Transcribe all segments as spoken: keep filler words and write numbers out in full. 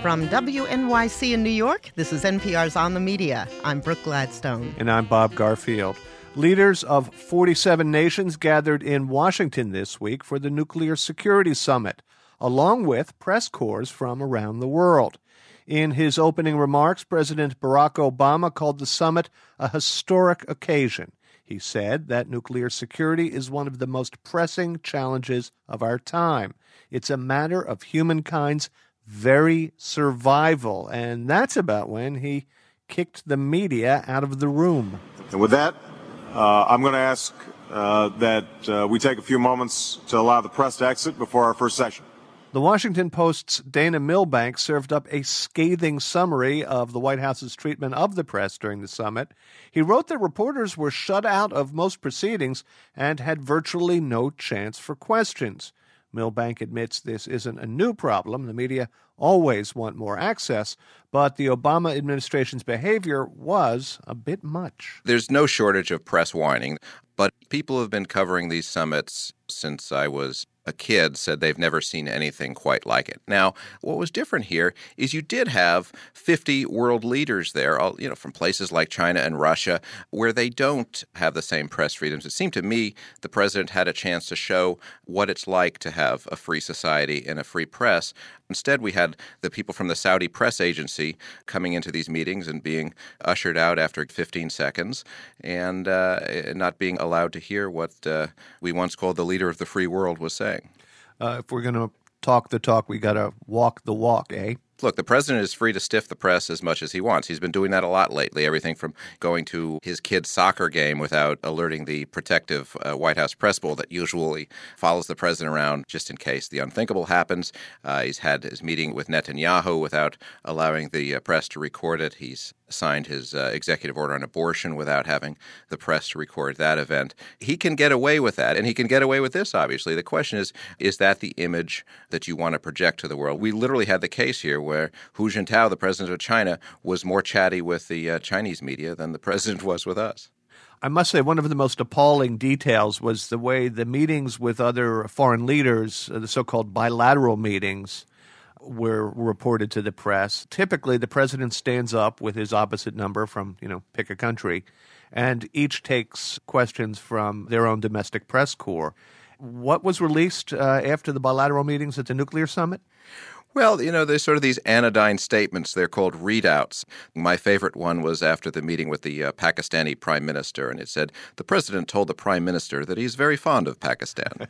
From W N Y C in New York, this is N P R's On the Media. I'm Brooke Gladstone. And I'm Bob Garfield. Leaders of forty-seven nations gathered in Washington this week for the Nuclear Security Summit, along with press corps from around the world. In his opening remarks, President Barack Obama called the summit a historic occasion. He said that nuclear security is one of the most pressing challenges of our time. It's a matter of humankind's very survival. And that's about when he kicked the media out of the room. And with that, uh, I'm going to ask uh, that uh, we take a few moments to allow the press to exit before our first session. The Washington Post's Dana Milbank served up a scathing summary of the White House's treatment of the press during the summit. He wrote that reporters were shut out of most proceedings and had virtually no chance for questions. Milbank admits this isn't a new problem. The media always want more access, but the Obama administration's behavior was a bit much. There's no shortage of press whining, but people who have been covering these summits since I was a kid said they've never seen anything quite like it. Now, what was different here is you did have fifty world leaders there, you know, from places like China and Russia, where they don't have the same press freedoms. It seemed to me the president had a chance to show what it's like to have a free society and a free press. Instead, we had the people from the Saudi press agency coming into these meetings and being ushered out after fifteen seconds and uh, not being allowed to hear what uh, we once called the leader of the free world was saying. Uh, if we're going to talk the talk, we got to walk the walk, eh? Look, the president is free to stiff the press as much as he wants. He's been doing that a lot lately, everything from going to his kid's soccer game without alerting the protective uh, White House press bowl that usually follows the president around just in case the unthinkable happens. Uh, he's had his meeting with Netanyahu without allowing the uh, press to record it. He's signed his uh, executive order on abortion without having the press to record that event. He can get away with that, and he can get away with this, obviously. The question is, is that the image that you want to project to the world? We literally had the case here where Hu Jintao, the president of China, was more chatty with the uh, Chinese media than the president was with us. I must say one of the most appalling details was the way the meetings with other foreign leaders, uh, the so-called bilateral meetings, were reported to the press. Typically, the president stands up with his opposite number from, you know, pick a country, and each takes questions from their own domestic press corps. What was released uh, after the bilateral meetings at the nuclear summit? Well, you know, there's sort of these anodyne statements. They're called readouts. My favorite one was after the meeting with the uh, Pakistani prime minister, and it said, the president told the prime minister that he's very fond of Pakistan.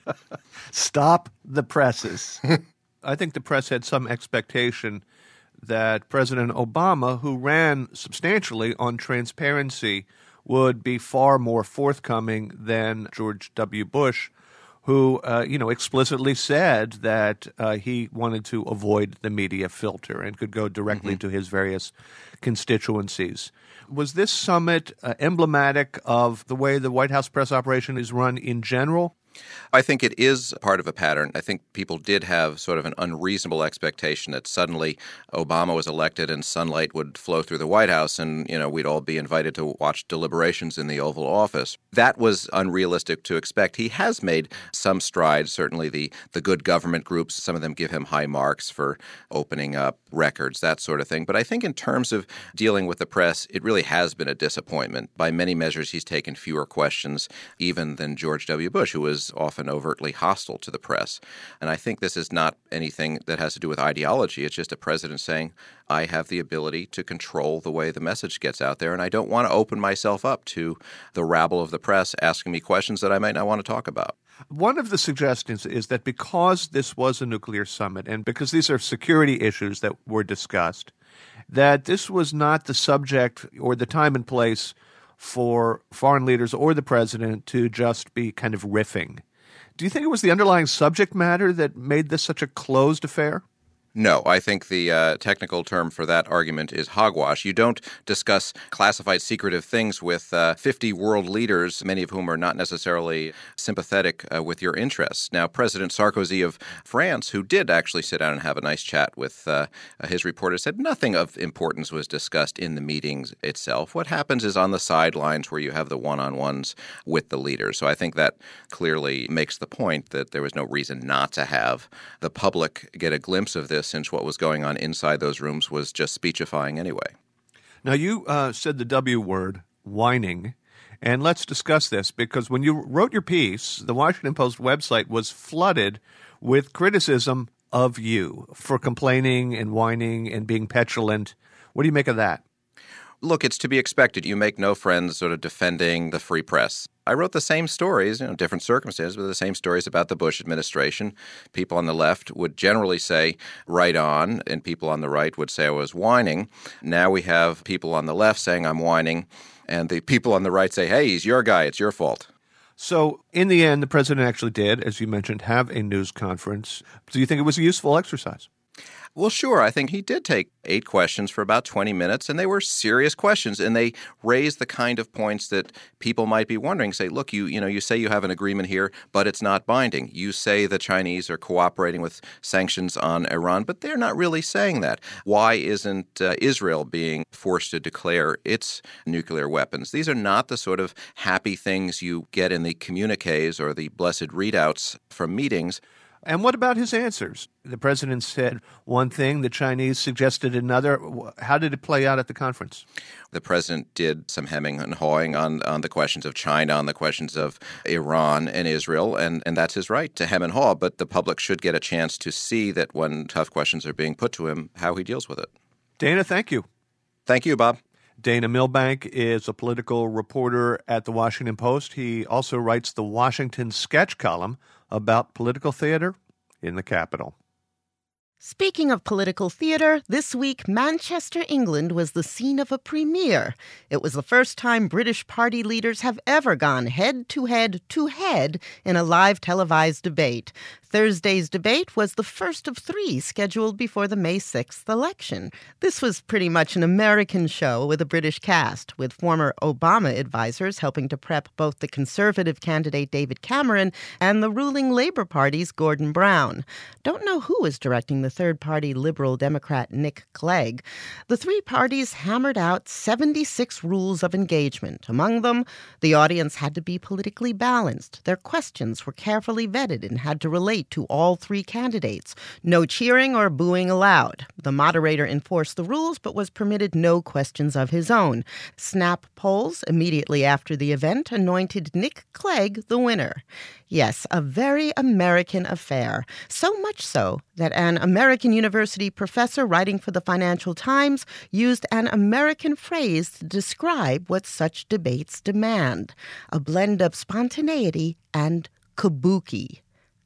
Stop the presses. I think the press had some expectation that President Obama, who ran substantially on transparency, would be far more forthcoming than George W. Bush, who, uh, you know, explicitly said that uh, he wanted to avoid the media filter and could go directly mm-hmm. to his various constituencies. Was this summit uh, emblematic of the way the White House press operation is run in general? I think it is part of a pattern. I think people did have sort of an unreasonable expectation that suddenly Obama was elected and sunlight would flow through the White House and, you know, we'd all be invited to watch deliberations in the Oval Office. That was unrealistic to expect. He has made some strides. Certainly the, the good government groups, some of them give him high marks for opening up records, that sort of thing. But I think in terms of dealing with the press, it really has been a disappointment. By many measures, he's taken fewer questions even than George W. Bush, who was often overtly hostile to the press. And I think this is not anything that has to do with ideology. It's just a president saying, I have the ability to control the way the message gets out there, and I don't want to open myself up to the rabble of the press asking me questions that I might not want to talk about. One of the suggestions is that because this was a nuclear summit and because these are security issues that were discussed, that this was not the subject or the time and place for foreign leaders or the president to just be kind of riffing. Do you think it was the underlying subject matter that made this such a closed affair? No, I think the uh, technical term for that argument is hogwash. You don't discuss classified secretive things with uh, fifty world leaders, many of whom are not necessarily sympathetic uh, with your interests. Now, President Sarkozy of France, who did actually sit down and have a nice chat with uh, his reporters, said nothing of importance was discussed in the meetings itself. What happens is on the sidelines where you have the one-on-ones with the leaders. So I think that clearly makes the point that there was no reason not to have the public get a glimpse of this media, since what was going on inside those rooms was just speechifying anyway. Now, you uh, said the W word, whining, and let's discuss this, because when you wrote your piece, the Washington Post website was flooded with criticism of you for complaining and whining and being petulant. What do you make of that? Look, it's to be expected. You make no friends sort of defending the free press. I wrote the same stories, you know, different circumstances, but the same stories about the Bush administration. People on the left would generally say, right on, and people on the right would say I was whining. Now we have people on the left saying I'm whining, and the people on the right say, hey, he's your guy, it's your fault. So in the end, the president actually did, as you mentioned, have a news conference. Do you think it was a useful exercise? Well, sure. I think he did take eight questions for about twenty minutes, and they were serious questions, and they raised the kind of points that people might be wondering. Say, look, you you know, you say you have an agreement here, but it's not binding. You say the Chinese are cooperating with sanctions on Iran, but they're not really saying that. Why isn't uh, Israel being forced to declare its nuclear weapons? These are not the sort of happy things you get in the communiques or the blessed readouts from meetings. And what about his answers? The president said one thing, the Chinese suggested another. How did it play out at the conference? The president did some hemming and hawing on, on the questions of China, on the questions of Iran and Israel, and, and that's his right to hem and haw, but the public should get a chance to see that when tough questions are being put to him, how he deals with it. Dana, thank you. Thank you, Bob. Dana Milbank is a political reporter at The Washington Post. He also writes the Washington Sketch column about political theater in the Capitol. Speaking of political theater, this week Manchester, England was the scene of a premiere. It was the first time British party leaders have ever gone head-to-head to head in a live televised debate. Thursday's debate was the first of three scheduled before the May sixth election. This was pretty much an American show with a British cast, with former Obama advisors helping to prep both the conservative candidate David Cameron and the ruling Labour Party's Gordon Brown. Don't know who was directing the third-party Liberal Democrat Nick Clegg. The three parties hammered out seventy-six rules of engagement. Among them, the audience had to be politically balanced. Their questions were carefully vetted and had to relate to all three candidates. No cheering or booing allowed. The moderator enforced the rules but was permitted no questions of his own. Snap polls immediately after the event anointed Nick Clegg the winner. Yes, a very American affair. So much so that an American university professor writing for the Financial Times used an American phrase to describe what such debates demand: a blend of spontaneity and kabuki.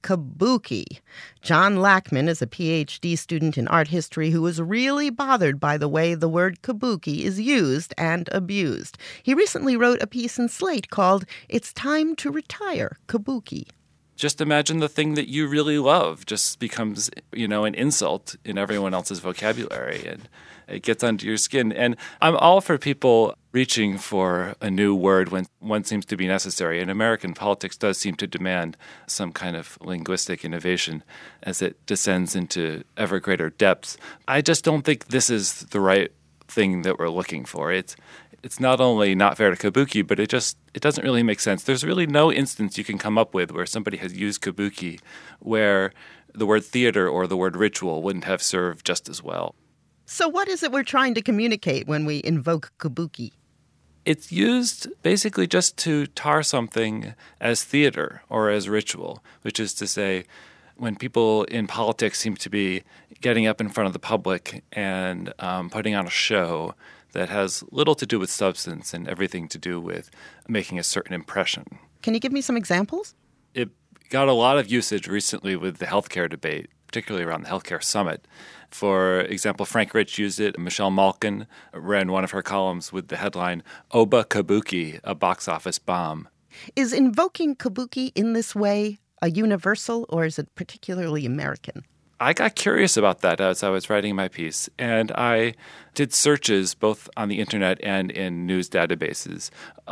Kabuki. John Lackman is a P H D student in art history who was really bothered by the way the word kabuki is used and abused. He recently wrote a piece in Slate called "It's Time to Retire Kabuki." Just imagine the thing that you really love just becomes, you know, an insult in everyone else's vocabulary, and it gets under your skin. And I'm all for people reaching for a new word when one seems to be necessary. And American politics does seem to demand some kind of linguistic innovation as it descends into ever greater depths. I just don't think this is the right thing that we're looking for. It's It's not only not fair to kabuki, but it just it doesn't really make sense. There's really no instance you can come up with where somebody has used kabuki where the word theater or the word ritual wouldn't have served just as well. So what is it we're trying to communicate when we invoke kabuki? It's used basically just to tar something as theater or as ritual, which is to say, when people in politics seem to be getting up in front of the public and um, putting on a show that has little to do with substance and everything to do with making a certain impression. Can you give me some examples? It got a lot of usage recently with the healthcare debate, particularly around the healthcare summit. For example, Frank Rich used it. Michelle Malkin ran one of her columns with the headline, "Oba Kabuki, a box office bomb." Is invoking kabuki in this way a universal, or is it particularly American? I got curious about that as I was writing my piece, and I did searches both on the internet and in news databases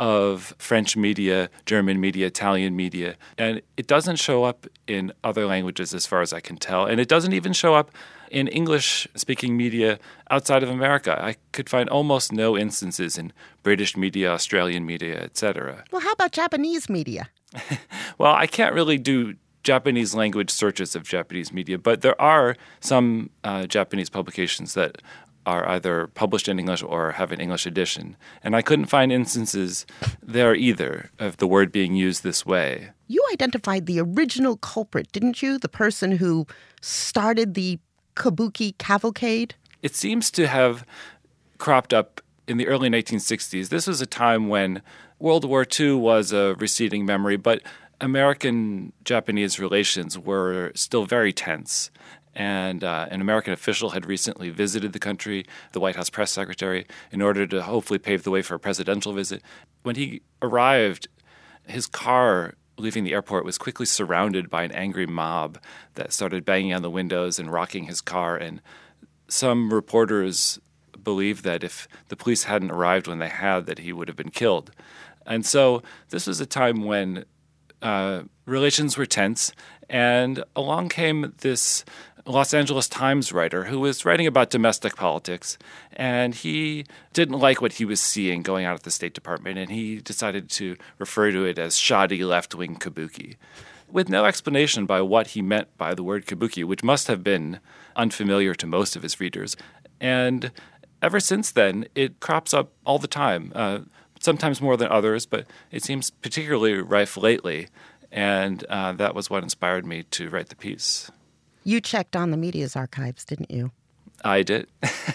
of French media, German media, Italian media, and it doesn't show up in other languages as far as I can tell, and it doesn't even show up in English-speaking media outside of America. I could find almost no instances in British media, Australian media, et cetera. Well, how about Japanese media? Well, I can't really do Japanese language searches of Japanese media, but there are some uh, Japanese publications that are either published in English or have an English edition. And I couldn't find instances there either of the word being used this way. You identified the original culprit, didn't you? The person who started the kabuki cavalcade? It seems to have cropped up in the early nineteen sixties. This was a time when World War Two was a receding memory, but American-Japanese relations were still very tense. And uh, an American official had recently visited the country, the White House press secretary, in order to hopefully pave the way for a presidential visit. When he arrived, his car leaving the airport was quickly surrounded by an angry mob that started banging on the windows and rocking his car. And some reporters believed that if the police hadn't arrived when they had, that he would have been killed. And so this was a time when uh, relations were tense, and along came this Los Angeles Times writer who was writing about domestic politics, and he didn't like what he was seeing going on at the State Department, and he decided to refer to it as shoddy left-wing kabuki, with no explanation by what he meant by the word kabuki, which must have been unfamiliar to most of his readers. And ever since then, it crops up all the time, uh, sometimes more than others, but it seems particularly rife lately, and uh, that was what inspired me to write the piece. You checked On the Media's archives, didn't you? I did.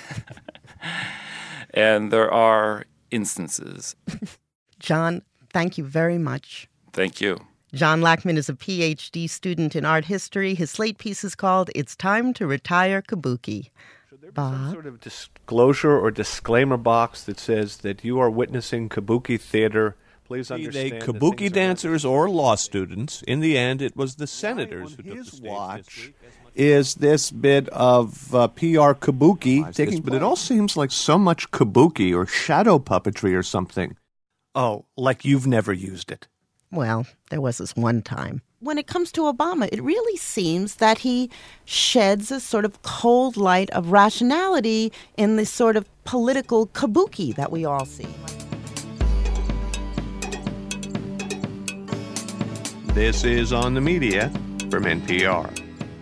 And there are instances. John, thank you very much. Thank you. John Lackman is a P H D student in art history. His Slate piece is called It's Time to Retire Kabuki. Should there be some sort of disclosure or disclaimer box that says that you are witnessing kabuki theater? Please understand. Be they kabuki dancers or law students, in the end, it was the senators who took the stage watch is this bit of uh, P R kabuki taking, but it all seems like so much kabuki or shadow puppetry or something. Oh, like you've never used it. Well, there was this one time. When it comes to Obama, it really seems that he sheds a sort of cold light of rationality in this sort of political kabuki that we all see. This is On the Media from N P R.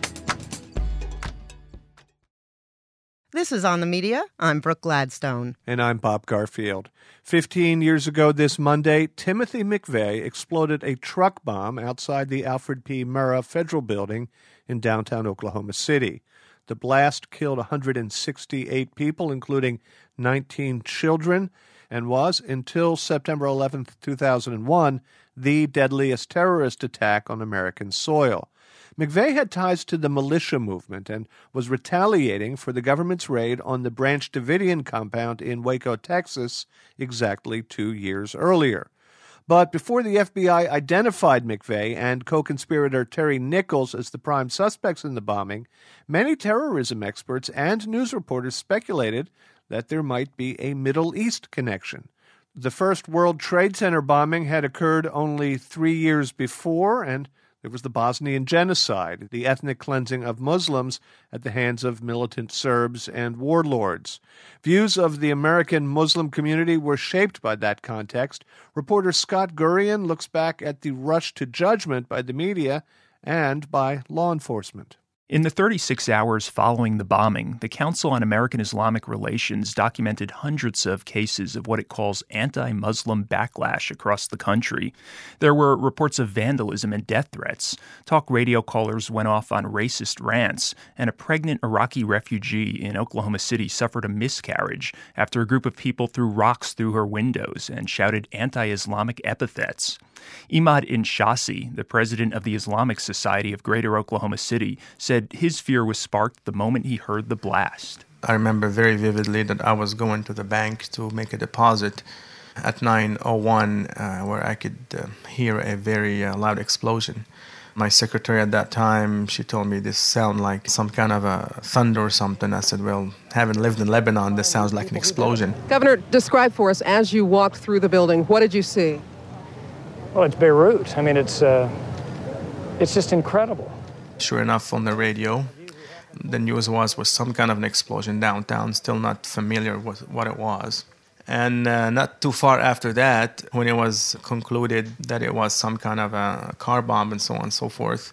This is On the Media. I'm Brooke Gladstone. And I'm Bob Garfield. Fifteen years ago this Monday, Timothy McVeigh exploded a truck bomb outside the Alfred P. Murrah Federal Building in downtown Oklahoma City. The blast killed one hundred sixty-eight people, including nineteen children, and was, until September eleventh, two thousand one, the deadliest terrorist attack on American soil. McVeigh had ties to the militia movement and was retaliating for the government's raid on the Branch Davidian compound in Waco, Texas, exactly two years earlier. But before the F B I identified McVeigh and co-conspirator Terry Nichols as the prime suspects in the bombing, many terrorism experts and news reporters speculated that there might be a Middle East connection. The first World Trade Center bombing had occurred only three years before, and there was the Bosnian genocide, the ethnic cleansing of Muslims at the hands of militant Serbs and warlords. Views of the American Muslim community were shaped by that context. Reporter Scott Gurian looks back at the rush to judgment by the media and by law enforcement. In the thirty-six hours following the bombing, the Council on American Islamic Relations documented hundreds of cases of what it calls anti-Muslim backlash across the country. There were reports of vandalism and death threats. Talk radio callers went off on racist rants, and a pregnant Iraqi refugee in Oklahoma City suffered a miscarriage after a group of people threw rocks through her windows and shouted anti-Islamic epithets. Imad Inshasi, the president of the Islamic Society of Greater Oklahoma City, said his fear was sparked the moment he heard the blast. I remember very vividly that I was going to the bank to make a deposit at nine oh one, uh, where I could uh, hear a very uh, loud explosion. My secretary at that time, she told me this sounded like some kind of a thunder or something. I said, well, having lived in Lebanon, this sounds like an explosion. Governor, describe for us, as you walked through the building, what did you see? Well, it's Beirut. I mean, it's uh, it's just incredible. Sure enough, on the radio, the news was was some kind of an explosion downtown, still not familiar with what it was. And uh, not too far after that, when it was concluded that it was some kind of a car bomb and so on and so forth,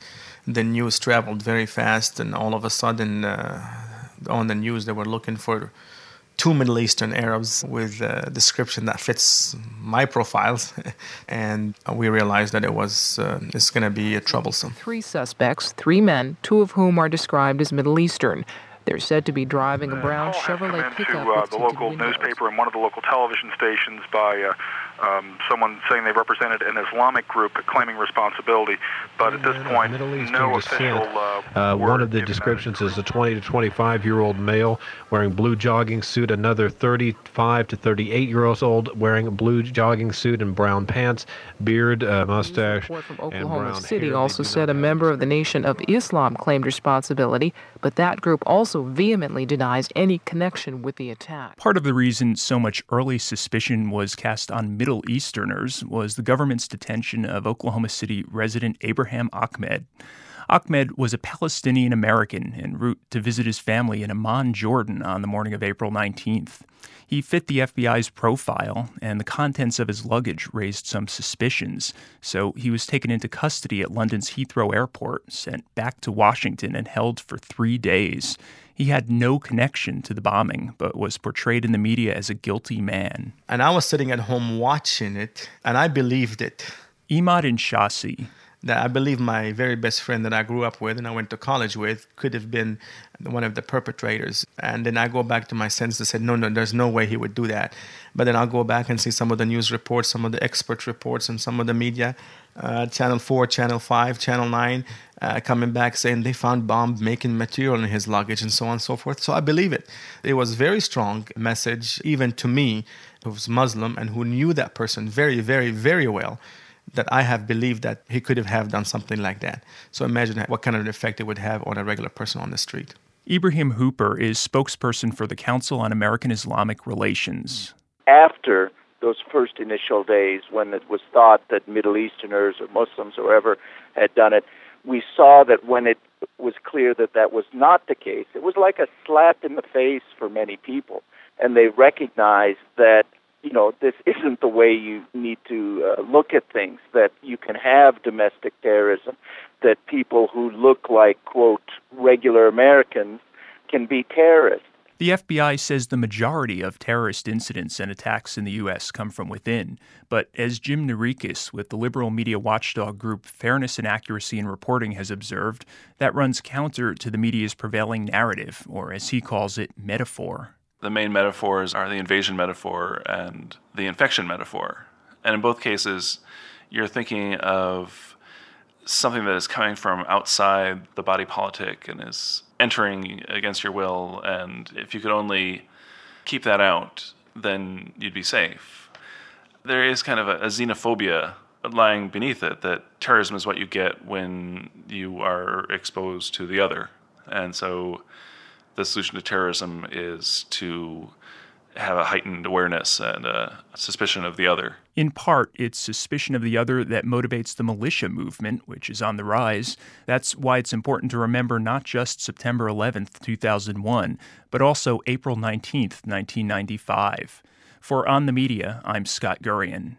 the news traveled very fast, and all of a sudden, uh, on the news, they were looking for two Middle Eastern Arabs with a description that fits my profiles, and we realized that it was uh, it's going to be troublesome. Three suspects, three men, two of whom are described as Middle Eastern. They're said to be driving a brown Chevrolet pickup. To uh, the local windows. newspaper and one of the local television stations by uh, um, someone saying they represented an Islamic group claiming responsibility. But at this point, no official uh, uh, One of the descriptions is a twenty to twenty-five-year-old male wearing blue jogging suit, another thirty-five to thirty-eight-year-old wearing a blue jogging suit and brown pants, beard, uh, mustache, from and Oklahoma brown City hair. also said a member of the Nation of Islam claimed responsibility, but that group also vehemently denies any connection with the attack. Part of the reason so much early suspicion was cast on Middle Easterners was the government's detention of Oklahoma City resident Abraham Ahmed. Ahmed was a Palestinian American en route to visit his family in Amman, Jordan on the morning of April nineteenth. He fit the F B I's profile, and the contents of his luggage raised some suspicions, so he was taken into custody at London's Heathrow Airport, sent back to Washington, and held for three days. He had no connection to the bombing, but was portrayed in the media as a guilty man. And I was sitting at home watching it, and I believed it. Imad Inshasi. That I believe my very best friend that I grew up with and I went to college with could have been one of the perpetrators. And then I go back to my senses and said, no, no, there's no way he would do that. But then I'll go back and see some of the news reports, some of the expert reports, and some of the media, uh, Channel four, Channel five, Channel nine, uh, coming back saying they found bomb-making material in his luggage and so on and so forth. So I believe it. It was a very strong message, even to me, who was Muslim and who knew that person very, very, very well, that I have believed that he could have, have done something like that. So imagine what kind of an effect it would have on a regular person on the street. Ibrahim Hooper is spokesperson for the Council on American Islamic Relations. After those first initial days when it was thought that Middle Easterners or Muslims or whoever had done it, we saw that when it was clear that that was not the case, it was like a slap in the face for many people. And they recognized that, you know, this isn't the way you need to uh, look at things, that you can have domestic terrorism, that people who look like, quote, regular Americans can be terrorists. The F B I says the majority of terrorist incidents and attacks in the U S come from within. But as Jim Narikis with the liberal media watchdog group Fairness and Accuracy in Reporting has observed, that runs counter to the media's prevailing narrative, or as he calls it, metaphor. The main metaphors are the invasion metaphor and the infection metaphor. And in both cases, you're thinking of something that is coming from outside the body politic and is entering against your will. And if you could only keep that out, then you'd be safe. There is kind of a, a xenophobia lying beneath it, that terrorism is what you get when you are exposed to the other. And so the solution to terrorism is to have a heightened awareness and a suspicion of the other. In part, it's suspicion of the other that motivates the militia movement, which is on the rise. That's why it's important to remember not just September eleventh, two thousand one, but also April nineteenth, nineteen ninety-five. For On the Media, I'm Scott Gurian.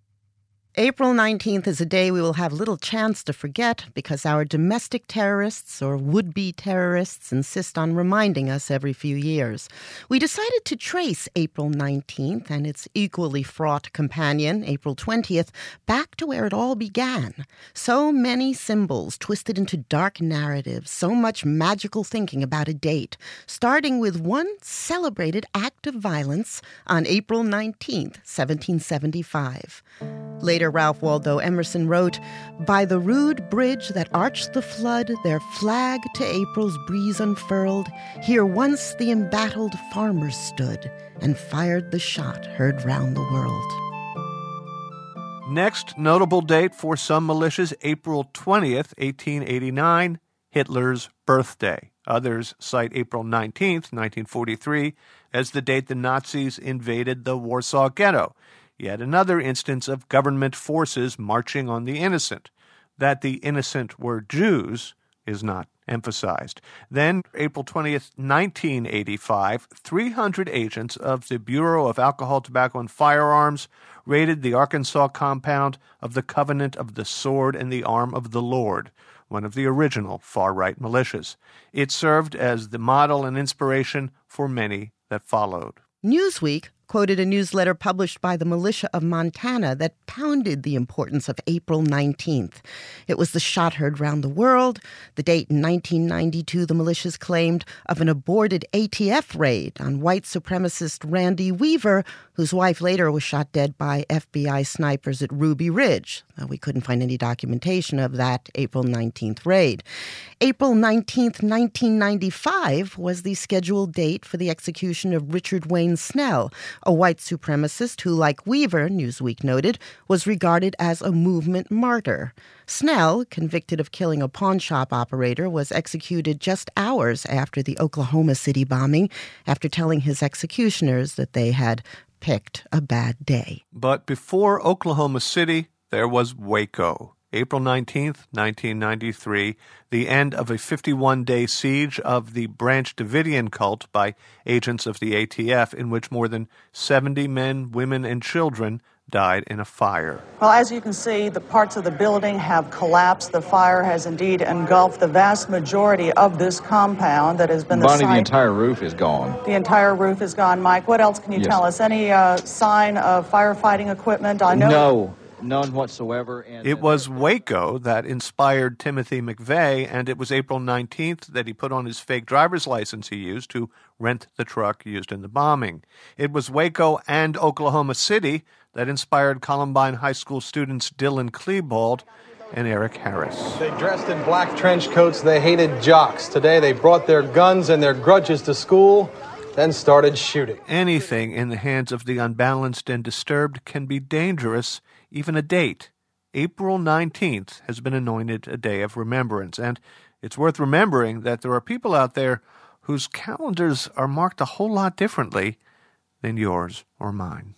April nineteenth is a day we will have little chance to forget because our domestic terrorists or would-be terrorists insist on reminding us every few years. We decided to trace April nineteenth and its equally fraught companion, April twentieth, back to where it all began. So many symbols twisted into dark narratives, so much magical thinking about a date, starting with one celebrated act of violence on April nineteenth, seventeen seventy-five. Later, Ralph Waldo Emerson wrote, "By the rude bridge that arched the flood, their flag to April's breeze unfurled, here once the embattled farmers stood, and fired the shot heard round the world." Next notable date for some militias, April twentieth, eighteen eighty-nine, Hitler's birthday. Others cite April nineteenth, nineteen forty-three, as the date the Nazis invaded the Warsaw Ghetto. Yet another instance of government forces marching on the innocent. That the innocent were Jews is not emphasized. Then, April twentieth, nineteen eighty-five, three hundred agents of the Bureau of Alcohol, Tobacco, and Firearms raided the Arkansas compound of the Covenant of the Sword and the Arm of the Lord. one of the original far-right militias. It served as the model and inspiration for many that followed. Newsweek quoted a newsletter published by the militia of Montana that pounded the importance of April nineteenth. It was the shot heard round the world, the date in nineteen ninety-two the militias claimed of an aborted A T F raid on white supremacist Randy Weaver, whose wife later was shot dead by F B I snipers at Ruby Ridge. Now, we couldn't find any documentation of that April nineteenth raid. April nineteenth, nineteen ninety-five was the scheduled date for the execution of Richard Wayne Snell, a white supremacist who, like Weaver, Newsweek noted, was regarded as a movement martyr. Snell, convicted of killing a pawn shop operator, was executed just hours after the Oklahoma City bombing, after telling his executioners that they had picked a bad day. But before Oklahoma City, there was Waco. April nineteenth, nineteen ninety-three, the end of a fifty-one day siege of the Branch Davidian cult by agents of the A T F, in which more than seventy men, women, and children died in a fire. Well, as you can see, the parts of the building have collapsed. The fire has indeed engulfed the vast majority of this compound that has been the Bonnie, site. the entire roof is gone. The entire roof is gone. Mike, what else can you Yes. tell us? Any uh, sign of firefighting equipment? I know. No, none whatsoever. And It was Waco that inspired Timothy McVeigh, and it was April nineteenth that he put on his fake driver's license he used to rent the truck used in the bombing. It was Waco and Oklahoma City that inspired Columbine High School students Dylan Klebold and Eric Harris. They dressed in black trench coats. They hated jocks. Today they brought their guns and their grudges to school, then started shooting. Anything in the hands of the unbalanced and disturbed can be dangerous, even a date. April nineteenth has been anointed a day of remembrance, and it's worth remembering that there are people out there whose calendars are marked a whole lot differently than yours or mine.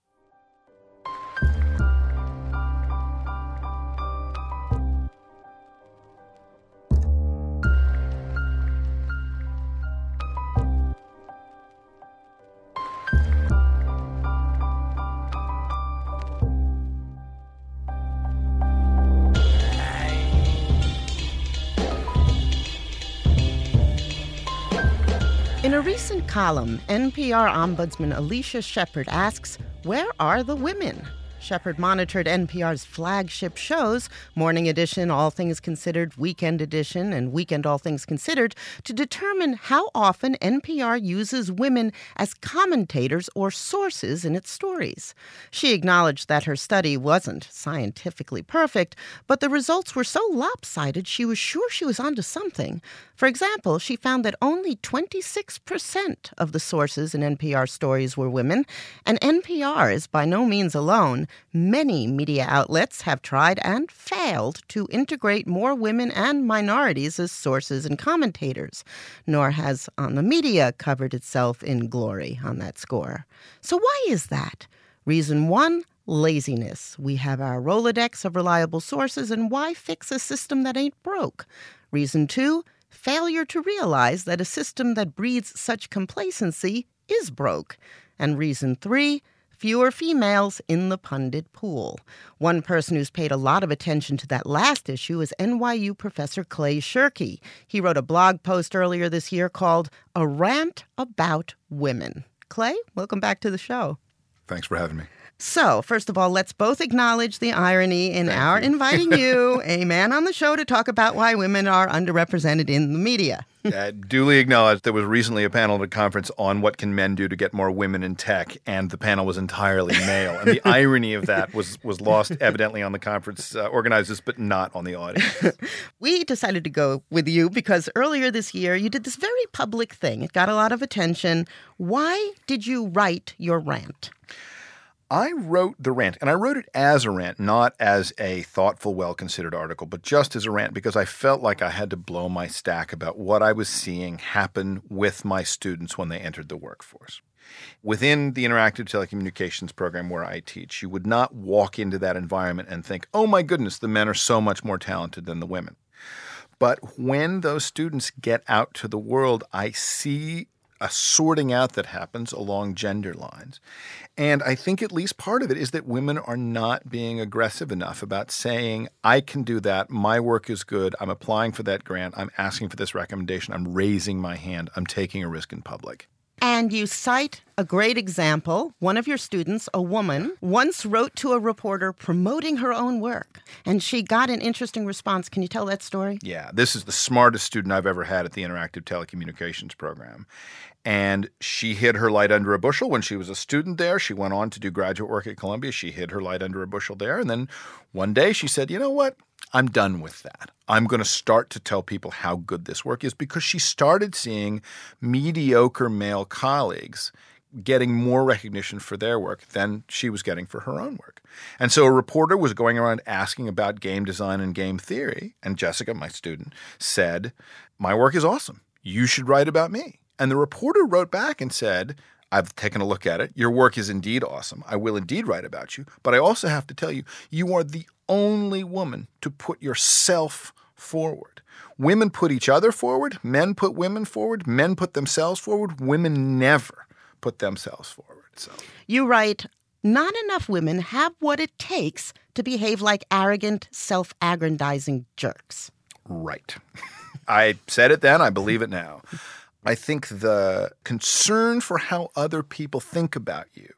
In a recent column, N P R Ombudsman Alicia Shepard asks, where are the women? Shepard monitored N P R's flagship shows, Morning Edition, All Things Considered, Weekend Edition, and Weekend All Things Considered, to determine how often N P R uses women as commentators or sources in its stories. She acknowledged that her study wasn't scientifically perfect, but the results were so lopsided she was sure she was onto something. For example, she found that only twenty-six percent of the sources in N P R stories were women, and N P R is by no means alone. Many media outlets have tried and failed to integrate more women and minorities as sources and commentators, nor has On the Media covered itself in glory on that score. So why is that? Reason one, laziness. We have our Rolodex of reliable sources, and why fix a system that ain't broke? Reason two, failure to realize that a system that breeds such complacency is broke. And reason three, fewer females in the pundit pool. One person who's paid a lot of attention to that last issue is N Y U professor Clay Shirky. He wrote a blog post earlier this year called A Rant About Women. Clay, welcome back to the show. Thanks for having me. So, first of all, let's both acknowledge the irony in Thank our you. inviting you, a man on the show, to talk about why women are underrepresented in the media. uh, duly acknowledged. There was recently a panel at a conference on what can men do to get more women in tech, and the panel was entirely male. And the irony of that was was lost evidently on the conference uh, organizers, but not on the audience. We decided to go with you because earlier this year you did this very public thing. It got a lot of attention. Why did you write your rant? I wrote the rant, and I wrote it as a rant, not as a thoughtful, well-considered article, but just as a rant because I felt like I had to blow my stack about what I was seeing happen with my students when they entered the workforce. Within the interactive telecommunications program where I teach, you would not walk into that environment and think, oh my goodness, the men are so much more talented than the women. But when those students get out to the world, I see a sorting out that happens along gender lines. And I think at least part of it is that women are not being aggressive enough about saying, I can do that. My work is good. I'm applying for that grant. I'm asking for this recommendation. I'm raising my hand. I'm taking a risk in public. And you cite a great example. One of your students, a woman, once wrote to a reporter promoting her own work, and she got an interesting response. Can you tell that story? Yeah, this is the smartest student I've ever had at the Interactive Telecommunications Program. And she hid her light under a bushel when she was a student there. She went on to do graduate work at Columbia. She hid her light under a bushel there. And then one day she said, you know what? I'm done with that. I'm going to start to tell people how good this work is, because she started seeing mediocre male colleagues getting more recognition for their work than she was getting for her own work. And so a reporter was going around asking about game design and game theory. And Jessica, my student, said, my work is awesome. You should write about me. And the reporter wrote back and said, I've taken a look at it. Your work is indeed awesome. I will indeed write about you. But I also have to tell you, you are the only woman to put yourself forward. Women put each other forward. Men put women forward. Men put themselves forward. Women never put themselves forward. So you write, not enough women have what it takes to behave like arrogant, self-aggrandizing jerks. Right. I said it then. I believe it now. I think the concern for how other people think about you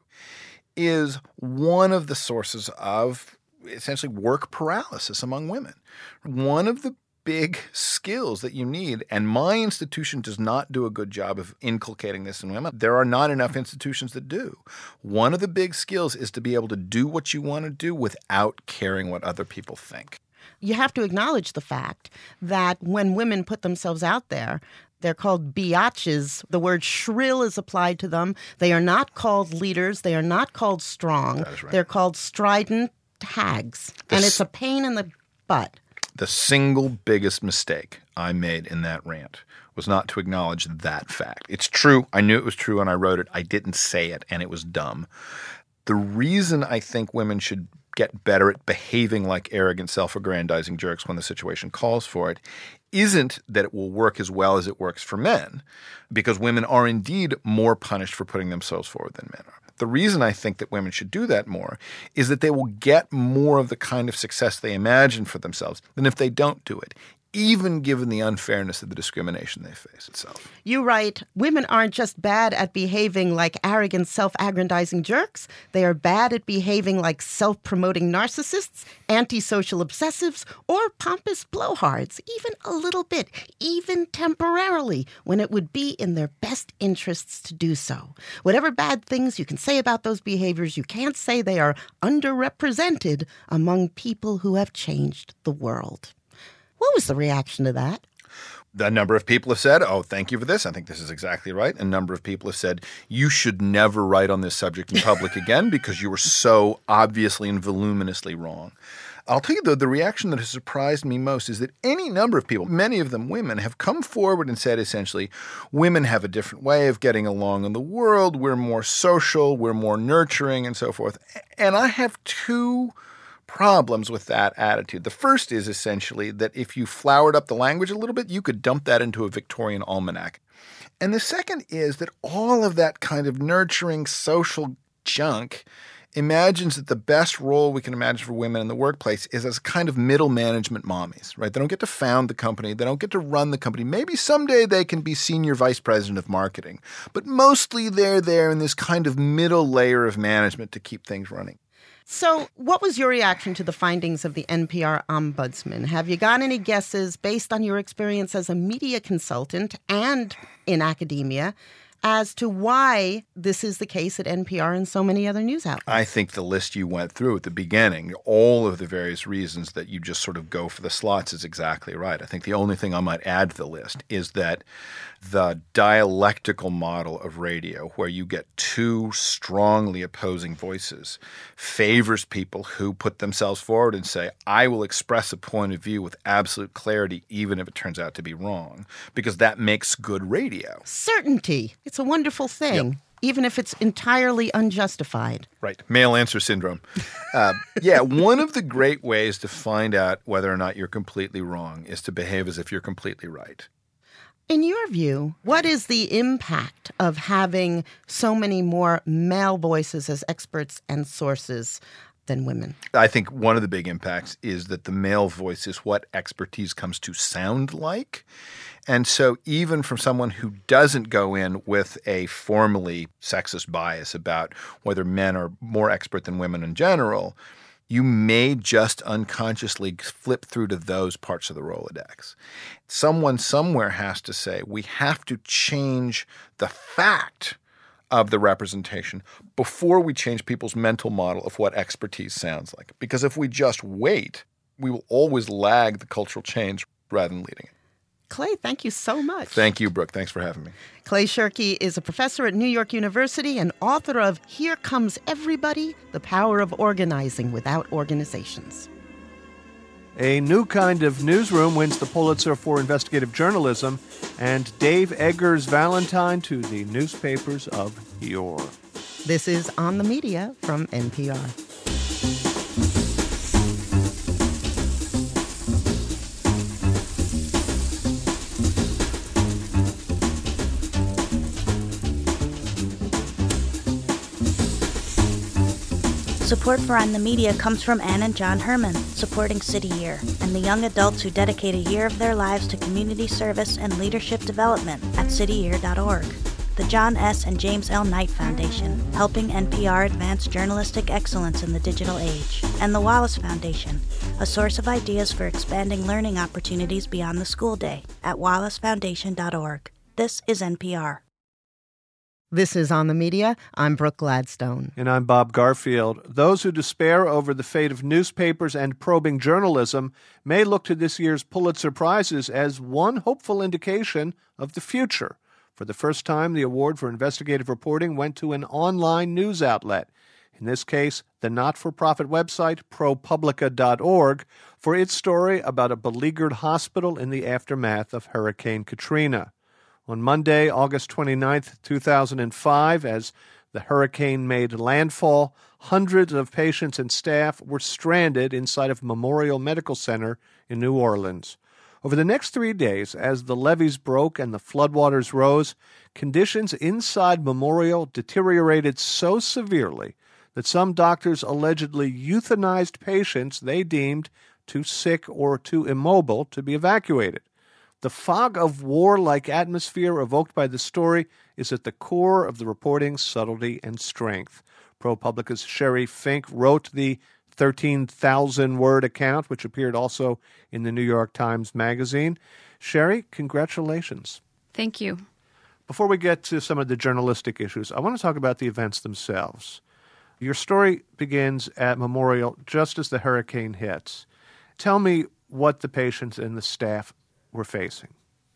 is one of the sources of essentially work paralysis among women. One of the big skills that you need, and my institution does not do a good job of inculcating this in women. There are not enough institutions that do. One of the big skills is to be able to do what you want to do without caring what other people think. You have to acknowledge the fact that when women put themselves out there, they're called biatches. The word shrill is applied to them. They are not called leaders. They are not called strong. That is right. They're called strident hags. The and it's a pain in the butt. The single biggest mistake I made in that rant was not to acknowledge that fact. It's true. I knew it was true when I wrote it. I didn't say it, and it was dumb. The reason I think women should get better at behaving like arrogant, self-aggrandizing jerks when the situation calls for it isn't that it will work as well as it works for men, because women are indeed more punished for putting themselves forward than men are. The reason I think that women should do that more is that they will get more of the kind of success they imagine for themselves than if they don't do it, even given the unfairness of the discrimination they face itself. You write, women aren't just bad at behaving like arrogant, self-aggrandizing jerks. They are bad at behaving like self-promoting narcissists, antisocial obsessives, or pompous blowhards, even a little bit, even temporarily, when it would be in their best interests to do so. Whatever bad things you can say about those behaviors, you can't say they are underrepresented among people who have changed the world. What was the reaction to that? A number of people have said, oh, thank you for this. I think this is exactly right. A number of people have said, you should never write on this subject in public again because you were so obviously and voluminously wrong. I'll tell you, though, the reaction that has surprised me most is that any number of people, many of them women, have come forward and said essentially, women have a different way of getting along in the world. We're more social. We're more nurturing and so forth. And I have two problems with that attitude. The first is essentially that if you flowered up the language a little bit, you could dump that into a Victorian almanac. And the second is that all of that kind of nurturing social junk imagines that the best role we can imagine for women in the workplace is as kind of middle management mommies, right? They don't get to found the company. They don't get to run the company. Maybe someday they can be senior vice president of marketing, but mostly they're there in this kind of middle layer of management to keep things running. So what was your reaction to the findings of the N P R Ombudsman? Have you got any guesses based on your experience as a media consultant and in academia as to why this is the case at N P R and so many other news outlets? I think the list you went through at the beginning, all of the various reasons that you just sort of go for the slots is exactly right. I think the only thing I might add to the list is that the dialectical model of radio, where you get two strongly opposing voices, favors people who put themselves forward and say, I will express a point of view with absolute clarity, even if it turns out to be wrong, because that makes good radio. Certainty. It's a wonderful thing. Yep. Even if it's entirely unjustified. Right. Male answer syndrome. Uh, yeah, one of the great ways to find out whether or not you're completely wrong is to behave as if you're completely right. In your view, what is the impact of having so many more male voices as experts and sources than women? I think one of the big impacts is that the male voice is what expertise comes to sound like. And so even from someone who doesn't go in with a formally sexist bias about whether men are more expert than women in general, you may just unconsciously flip through to those parts of the Rolodex. Someone somewhere has to say, we have to change the fact of the representation before we change people's mental model of what expertise sounds like. Because if we just wait, we will always lag the cultural change rather than leading it. Clay, thank you so much. Thank you, Brooke. Thanks for having me. Clay Shirky is a professor at New York University and author of Here Comes Everybody, The Power of Organizing Without Organizations. A new kind of newsroom wins the Pulitzer for investigative journalism, and Dave Eggers Valentine to the newspapers of yore. This is On the Media from N P R. Support for On the Media comes from Ann and John Herman, supporting City Year, and the young adults who dedicate a year of their lives to community service and leadership development at city year dot org. The John S. and James L. Knight Foundation, helping N P R advance journalistic excellence in the digital age. And the Wallace Foundation, a source of ideas for expanding learning opportunities beyond the school day at wallace foundation dot org. This is N P R. This is On the Media. I'm Brooke Gladstone. And I'm Bob Garfield. Those who despair over the fate of newspapers and probing journalism may look to this year's Pulitzer Prizes as one hopeful indication of the future. For the first time, the award for investigative reporting went to an online news outlet. In this case, the not-for-profit website ProPublica dot org, for its story about a beleaguered hospital in the aftermath of Hurricane Katrina. On Monday, August twenty-ninth, two thousand five, as the hurricane made landfall, hundreds of patients and staff were stranded inside of Memorial Medical Center in New Orleans. Over the next three days, as the levees broke and the floodwaters rose, conditions inside Memorial deteriorated so severely that some doctors allegedly euthanized patients they deemed too sick or too immobile to be evacuated. The fog of war-like atmosphere evoked by the story is at the core of the reporting's subtlety and strength. ProPublica's Sherry Fink wrote the thirteen thousand word account, which appeared also in the New York Times Magazine. Sherry, congratulations. Thank you. Before we get to some of the journalistic issues, I want to talk about the events themselves. Your story begins at Memorial just as the hurricane hits. Tell me what the patients and the staff were facing.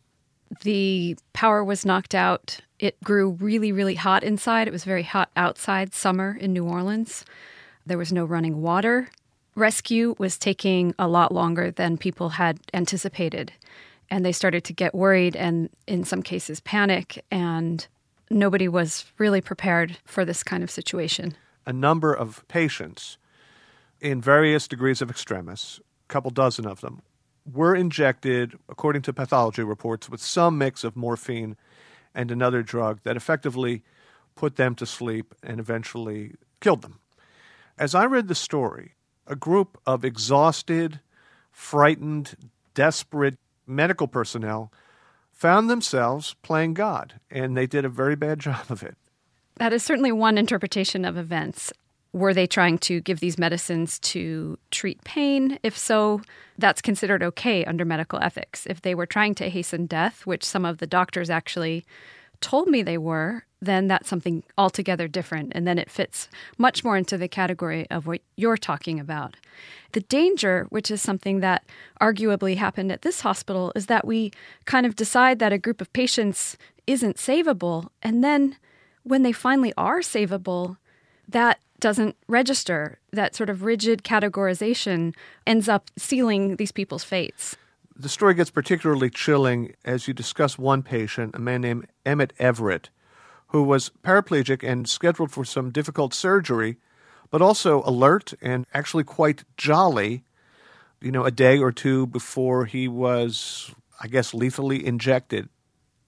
The power was knocked out. It grew really, really hot inside. It was very hot outside, summer in New Orleans. There was no running water. Rescue was taking a lot longer than people had anticipated. And they started to get worried and, in some cases, panic. And nobody was really prepared for this kind of situation. A number of patients in various degrees of extremis, a couple dozen of them, were injected, according to pathology reports, with some mix of morphine and another drug that effectively put them to sleep and eventually killed them. As I read the story, a group of exhausted, frightened, desperate medical personnel found themselves playing God, and they did a very bad job of it. That is certainly one interpretation of events. Were they trying to give these medicines to treat pain? If so, that's considered okay under medical ethics. If they were trying to hasten death, which some of the doctors actually told me they were, then that's something altogether different. And then it fits much more into the category of what you're talking about. The danger, which is something that arguably happened at this hospital, is that we kind of decide that a group of patients isn't savable. And then when they finally are savable, that doesn't register. That sort of rigid categorization ends up sealing these people's fates. The story gets particularly chilling as you discuss one patient, a man named Emmett Everett, who was paraplegic and scheduled for some difficult surgery, but also alert and actually quite jolly, you know, a day or two before he was, I guess, lethally injected.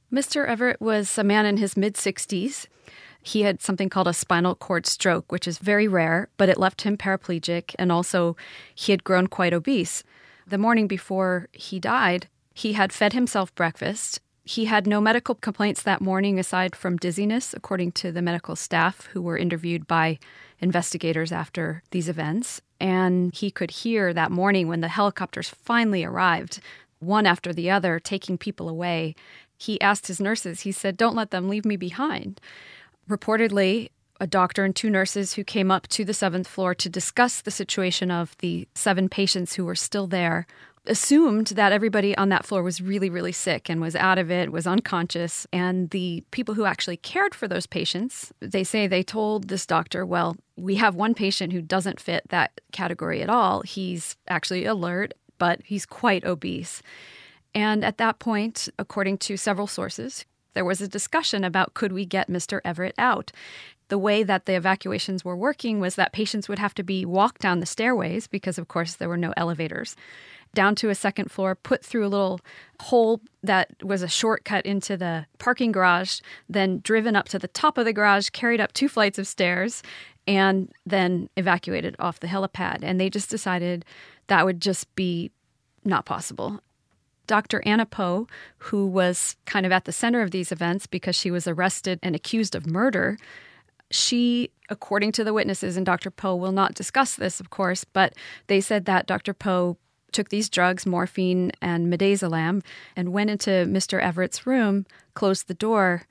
Mister Everett was a man in his mid-sixties. He had something called a spinal cord stroke, which is very rare, but it left him paraplegic, and also he had grown quite obese. The morning before he died, he had fed himself breakfast. He had no medical complaints that morning aside from dizziness, according to the medical staff who were interviewed by investigators after these events. And he could hear that morning when the helicopters finally arrived, one after the other, taking people away. He asked his nurses, he said, "Don't let them leave me behind." Reportedly, a doctor and two nurses who came up to the seventh floor to discuss the situation of the seven patients who were still there assumed that everybody on that floor was really, really sick and was out of it, was unconscious. And the people who actually cared for those patients, they say they told this doctor, well, we have one patient who doesn't fit that category at all. He's actually alert, but he's quite obese. And at that point, according to several sources, there was a discussion about could we get Mister Everett out. The way that the evacuations were working was that patients would have to be walked down the stairways because, of course, there were no elevators, down to a second floor, put through a little hole that was a shortcut into the parking garage, then driven up to the top of the garage, carried up two flights of stairs, and then evacuated off the helipad. And they just decided that would just be not possible. Doctor Anna Poe, who was kind of at the center of these events because she was arrested and accused of murder, she, according to the witnesses, and Doctor Poe will not discuss this, of course, but they said that Doctor Poe took these drugs, morphine and midazolam, and went into Mister Everett's room, closed the door,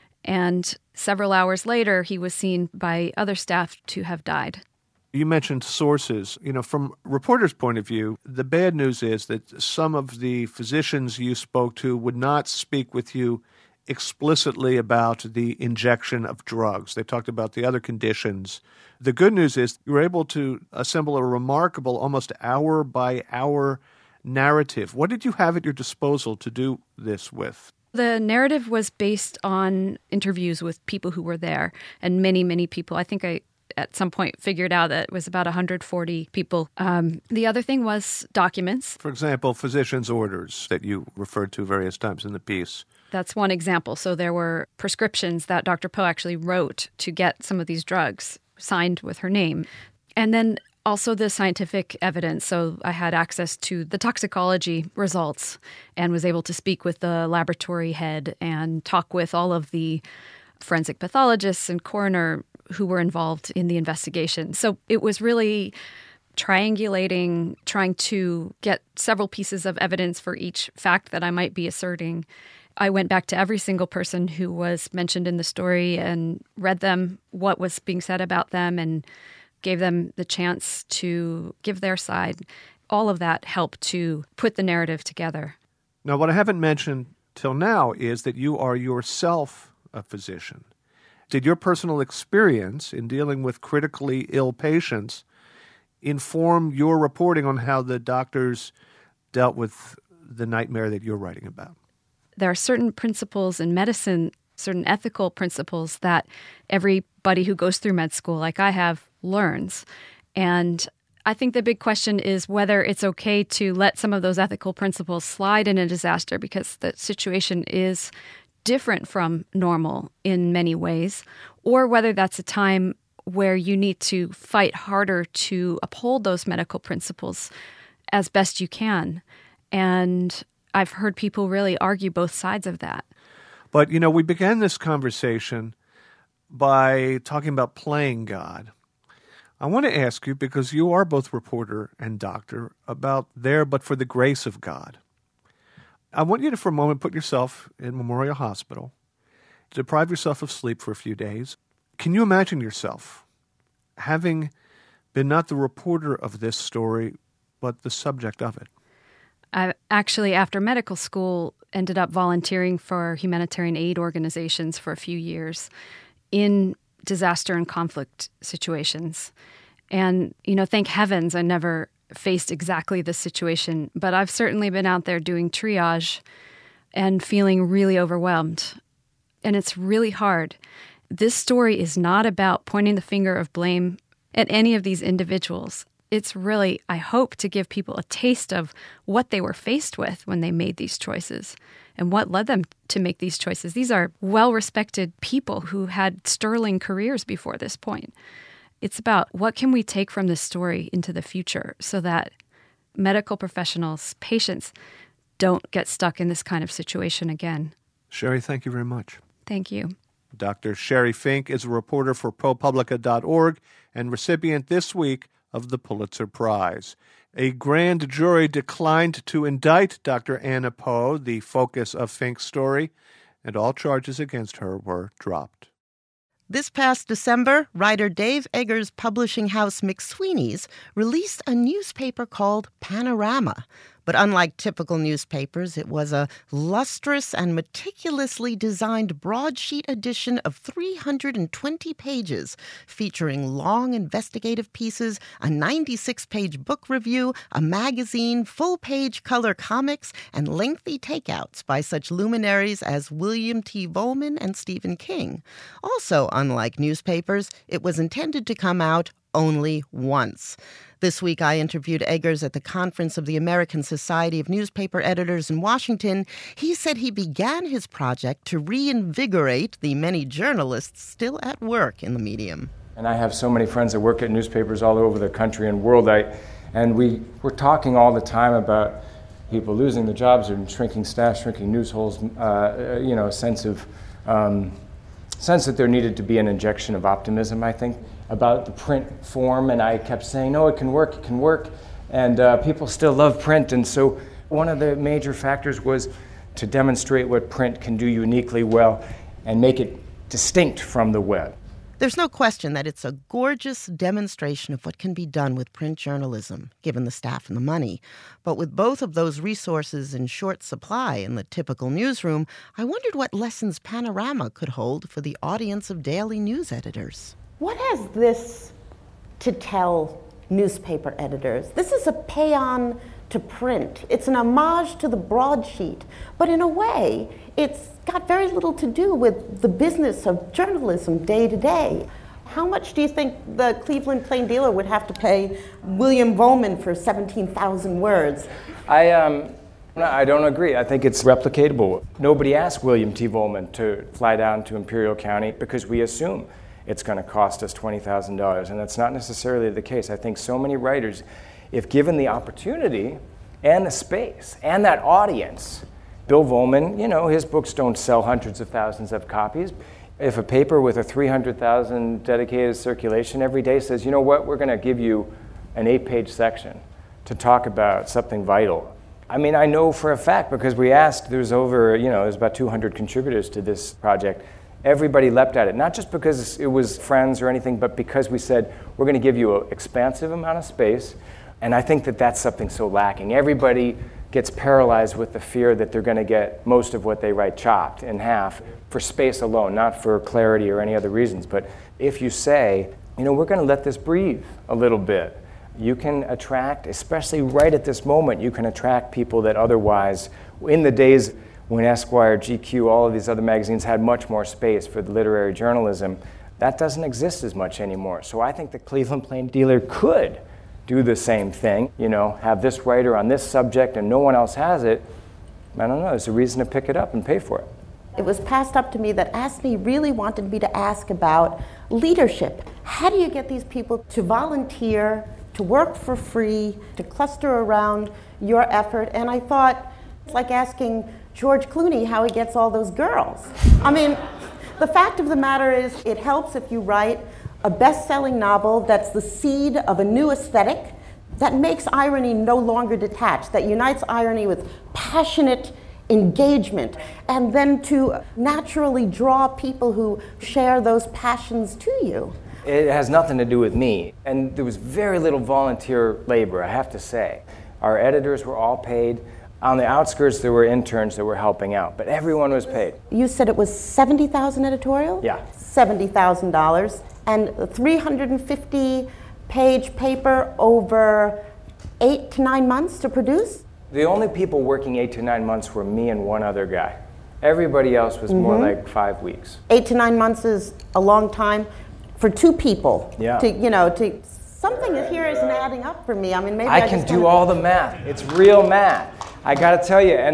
and several hours later, he was seen by other staff to have died. You mentioned sources. You know, from a reporter's point of view, the bad news is that some of the physicians you spoke to would not speak with you explicitly about the injection of drugs. They talked about the other conditions. The good news is you were able to assemble a remarkable, almost hour-by-hour narrative. What did you have at your disposal to do this with? The narrative was based on interviews with people who were there, and many, many people. I think I at some point figured out that it was about one hundred forty people. Um, the other thing was documents. For example, physician's orders that you referred to various times in the piece. That's one example. So there were prescriptions that Doctor Poe actually wrote to get some of these drugs signed with her name. And then also the scientific evidence. So I had access to the toxicology results and was able to speak with the laboratory head and talk with all of the forensic pathologists and coroner who were involved in the investigation. So it was really triangulating, trying to get several pieces of evidence for each fact that I might be asserting. I went back to every single person who was mentioned in the story and read them, what was being said about them, and gave them the chance to give their side. All of that helped to put the narrative together. Now, what I haven't mentioned till now is that you are yourself a physician. Did your personal experience in dealing with critically ill patients inform your reporting on how the doctors dealt with the nightmare that you're writing about? There are certain principles in medicine, certain ethical principles that everybody who goes through med school, like I have, learns. And I think the big question is whether it's okay to let some of those ethical principles slide in a disaster because the situation is different from normal in many ways, or whether that's a time where you need to fight harder to uphold those medical principles as best you can. And I've heard people really argue both sides of that. But, you know, we began this conversation by talking about playing God. I want to ask you, because you are both reporter and doctor, about there but for the grace of God. I want you to, for a moment, put yourself in Memorial Hospital, deprive yourself of sleep for a few days. Can you imagine yourself having been not the reporter of this story, but the subject of it? I actually, after medical school, ended up volunteering for humanitarian aid organizations for a few years in disaster and conflict situations. And, you know, thank heavens I never faced exactly this situation, but I've certainly been out there doing triage and feeling really overwhelmed. And it's really hard. This story is not about pointing the finger of blame at any of these individuals. It's really, I hope, to give people a taste of what they were faced with when they made these choices. and what led them to make these choices. These are well-respected people who had sterling careers before this point. It's about what can we take from this story into the future so that medical professionals, patients, don't get stuck in this kind of situation again. Sherry, thank you very much. Thank you. Doctor Sherry Fink is a reporter for ProPublica dot org and recipient this week of the Pulitzer Prize. A grand jury declined to indict Doctor Anna Poe, the focus of Fink's story, and all charges against her were dropped. This past December, writer Dave Eggers' publishing house McSweeney's released a newspaper called Panorama. But unlike typical newspapers, it was a lustrous and meticulously designed broadsheet edition of three hundred twenty pages, featuring long investigative pieces, a ninety-six page book review, a magazine, full-page color comics, and lengthy takeouts by such luminaries as William T. Vollmann and Stephen King. Also, unlike newspapers, it was intended to come out only once. This week, I interviewed Eggers at the conference of the American Society of Newspaper Editors in Washington. He said he began his project to reinvigorate the many journalists still at work in the medium. And I have so many friends that work at newspapers all over the country and world. I, and we, we're talking all the time about people losing their jobs and shrinking staff, shrinking news holes, uh, you know, a sense of, um, sense that there needed to be an injection of optimism, I think, about the print form, and I kept saying, no, it can work, it can work, and uh, people still love print, and so one of the major factors was to demonstrate what print can do uniquely well and make it distinct from the web. There's no question that it's a gorgeous demonstration of what can be done with print journalism, given the staff and the money. But with both of those resources in short supply in the typical newsroom, I wondered what lessons Panorama could hold for the audience of daily news editors. What has this to tell newspaper editors? This is a paean to print. It's an homage to the broadsheet, but in a way, it's got very little to do with the business of journalism day to day. How much do you think the Cleveland Plain Dealer would have to pay William Vollmann for seventeen thousand words? I um, I don't agree. I think it's replicatable. Nobody asked William T. Vollmann to fly down to Imperial County because we assume it's going to cost us twenty thousand dollars, and that's not necessarily the case. I think so many writers, if given the opportunity and the space and that audience, Bill Vollmann, you know, his books don't sell hundreds of thousands of copies. If a paper with a three hundred thousand dedicated circulation every day says, you know what, we're going to give you an eight-page section to talk about something vital. I mean, I know for a fact, because we asked, there's over, you know, there's about two hundred contributors to this project. Everybody leapt at it, not just because it was friends or anything, but because we said, we're going to give you an expansive amount of space. And I think that that's something so lacking. Everybody gets paralyzed with the fear that they're going to get most of what they write chopped in half for space alone, not for clarity or any other reasons. But if you say, you know, we're going to let this breathe a little bit, you can attract, especially right at this moment, you can attract people that otherwise, in the days when Esquire, G Q, all of these other magazines had much more space for the literary journalism, that doesn't exist as much anymore. So I think the Cleveland Plain Dealer could do the same thing, you know, have this writer on this subject and no one else has it. I don't know, there's a reason to pick it up and pay for it. It was passed up to me that ASNI really wanted me to ask about leadership. How do you get these people to volunteer, to work for free, to cluster around your effort? And I thought, it's like asking George Clooney how he gets all those girls. I mean, the fact of the matter is, it helps if you write a best-selling novel that's the seed of a new aesthetic that makes irony no longer detached, that unites irony with passionate engagement, and then to naturally draw people who share those passions to you. It has nothing to do with me, and there was very little volunteer labor, I have to say. Our editors were all paid. On the outskirts, there were interns that were helping out, but everyone was paid. You said it was seventy thousand editorial? Yeah. seventy thousand dollars, and a three hundred fifty page paper over eight to nine months to produce? The only people working eight to nine months were me and one other guy. Everybody else was mm-hmm. more like five weeks. Eight to nine months is a long time for two people. Yeah. To, you know, to something here isn't adding up for me. I mean, maybe I, I can just do wanna... all the math. It's real math. I got to tell you, and like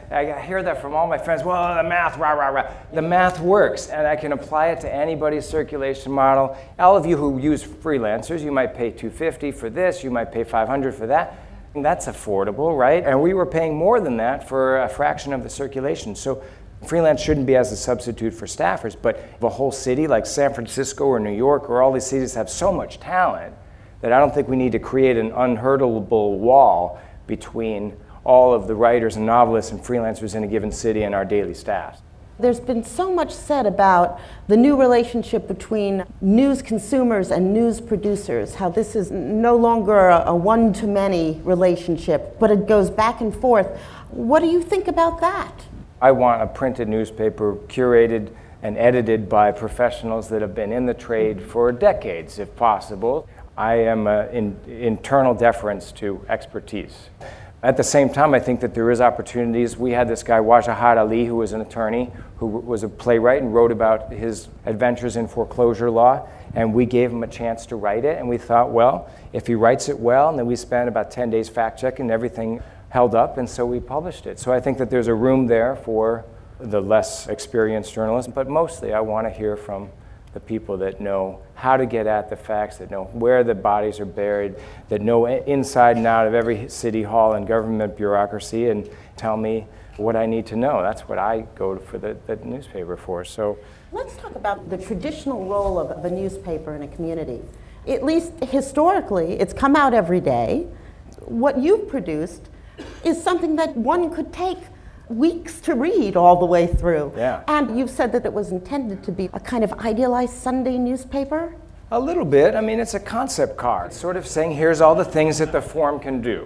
I hear that from all my friends. Well, the math, rah, rah, rah. The math works, and I can apply it to anybody's circulation model. All of you who use freelancers, you might pay two hundred fifty dollars for this, you might pay five hundred dollars for that. And that's affordable, right? And we were paying more than that for a fraction of the circulation. So freelance shouldn't be as a substitute for staffers, but the whole city, like San Francisco or New York or all these cities, have so much talent that I don't think we need to create an unhurdleable wall between all of the writers and novelists and freelancers in a given city and our daily staff. There's been so much said about the new relationship between news consumers and news producers, how this is no longer a, a one-to-many relationship, but it goes back and forth. What do you think about that? I want a printed newspaper curated and edited by professionals that have been in the trade for decades, if possible. I am uh, in internal deference to expertise. At the same time, I think that there is opportunities. We had this guy, Wajahat Ali, who was an attorney, who was a playwright and wrote about his adventures in foreclosure law, and we gave him a chance to write it, and we thought, well, if he writes it well, and then we spent about ten days fact-checking, and everything held up, and so we published it. So I think that there's a room there for the less experienced journalists, but mostly I want to hear from the people that know how to get at the facts, that know where the bodies are buried, that know inside and out of every city hall and government bureaucracy, and tell me what I need to know. That's what I go for the, the newspaper for. So let's talk about the traditional role of a newspaper in a community. At least historically, it's come out every day. What you've produced is something that one could take weeks to read all the way through. Yeah. And you've said that it was intended to be a kind of idealized Sunday newspaper? A little bit. I mean, it's a concept card, sort of saying here's all the things that the Forum can do.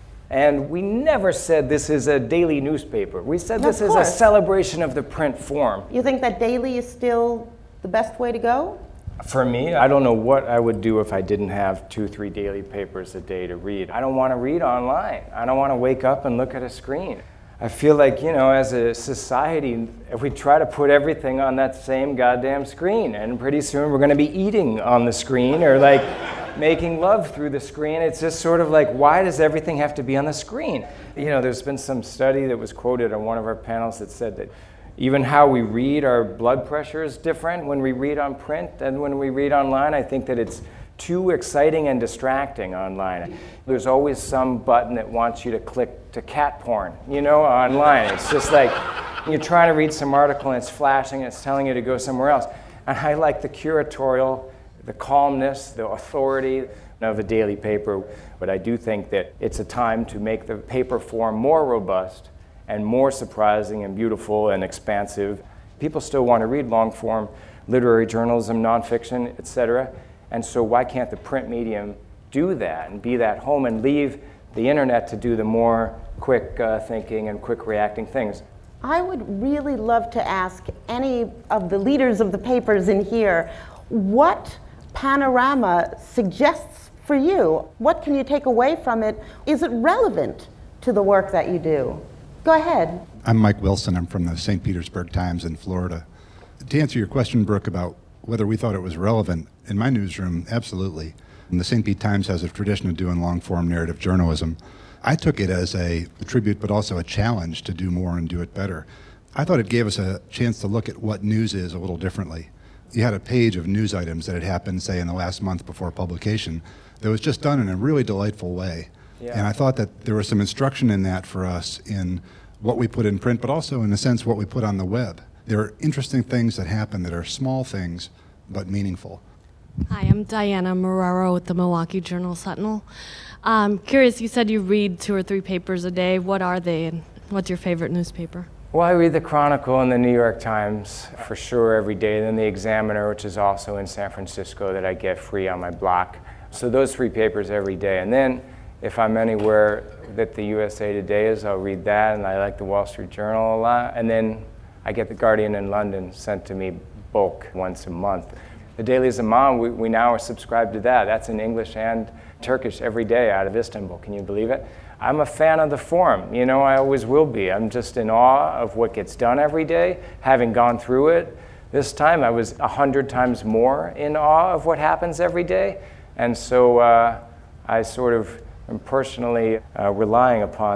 And we never said this is a daily newspaper. We said this is a celebration of the print form. You think that daily is still the best way to go? For me, I don't know what I would do if I didn't have two, three daily papers a day to read. I don't want to read online. I don't want to wake up and look at a screen. I feel like, you know, as a society, if we try to put everything on that same goddamn screen, and pretty soon we're going to be eating on the screen or like making love through the screen. It's just sort of like, why does everything have to be on the screen? You know, there's been some study that was quoted on one of our panels that said that even how we read, our blood pressure is different when we read on print than when we read online. I think that it's too exciting and distracting online. There's always some button that wants you to click to cat porn, you know, online. It's just like you're trying to read some article and it's flashing and it's telling you to go somewhere else. And I like the curatorial, the calmness, the authority of a daily paper. But I do think that it's a time to make the paper form more robust and more surprising and beautiful and expansive. People still want to read long form literary journalism, nonfiction, et cetera. And so why can't the print medium do that and be that home and leave the internet to do the more quick uh, thinking and quick reacting things? I would really love to ask any of the leaders of the papers in here what Panorama suggests for you. What can you take away from it? Is it relevant to the work that you do? Go ahead. I'm Mike Wilson. I'm from the Saint Petersburg Times in Florida. To answer your question, Brooke, about whether we thought it was relevant, in my newsroom, absolutely. And the Saint Pete Times has a tradition of doing long-form narrative journalism. I took it as a, a tribute, but also a challenge to do more and do it better. I thought it gave us a chance to look at what news is a little differently. You had a page of news items that had happened, say, in the last month before publication that was just done in a really delightful way. Yeah. And I thought that there was some instruction in that for us in what we put in print, but also, in a sense, what we put on the web. There are interesting things that happen that are small things, but meaningful. Hi, I'm Diana Marrero with the Milwaukee Journal-Sentinel. I'm curious, you said you read two or three papers a day. What are they, and what's your favorite newspaper? Well, I read the Chronicle and the New York Times for sure every day, then the Examiner, which is also in San Francisco, that I get free on my block. So those three papers every day. And then if I'm anywhere that the U S A Today is, I'll read that, and I like the Wall Street Journal a lot. And then I get the Guardian in London sent to me bulk once a month. The Daily Zaman, we, we now are subscribed to that. That's in English and Turkish every day out of Istanbul. Can you believe it? I'm a fan of the Forum. You know, I always will be. I'm just in awe of what gets done every day. Having gone through it, this time I was a hundred times more in awe of what happens every day. And so uh, I sort of am personally uh, relying upon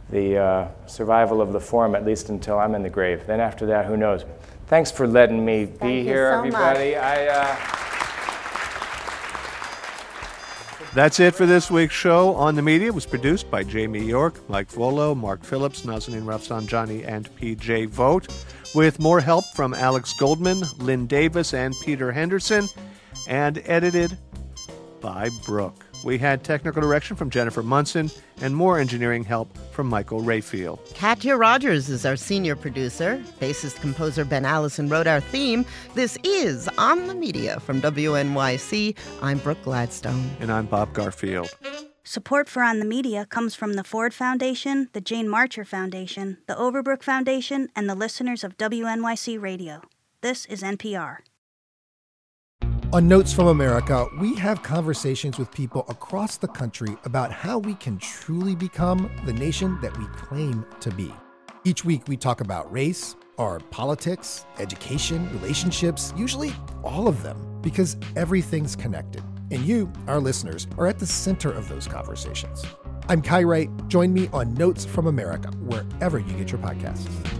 the uh, survival of the form, at least until I'm in the grave. Then after that, who knows? Thanks for letting me be Thank you here, so everybody. much. I. Uh... That's it for this week's show On the Media. It was produced by Jamie York, Mike Volo, Mark Phillips, Nazanin Rafsanjani, and P J Vogt, with more help from Alex Goldman, Lynn Davis, and Peter Henderson, and edited by Brooke. We had technical direction from Jennifer Munson and more engineering help from Michael Rayfield. Katya Rogers is our senior producer. Bassist-composer Ben Allison wrote our theme. This is On the Media from W N Y C. I'm Brooke Gladstone. And I'm Bob Garfield. Support for On the Media comes from the Ford Foundation, the Jane Marcher Foundation, the Overbrook Foundation, and the listeners of W N Y C Radio. This is N P R. On Notes from America, we have conversations with people across the country about how we can truly become the nation that we claim to be. Each week, we talk about race, our politics, education, relationships, usually all of them, because everything's connected. And you, our listeners, are at the center of those conversations. I'm Kai Wright. Join me on Notes from America, wherever you get your podcasts.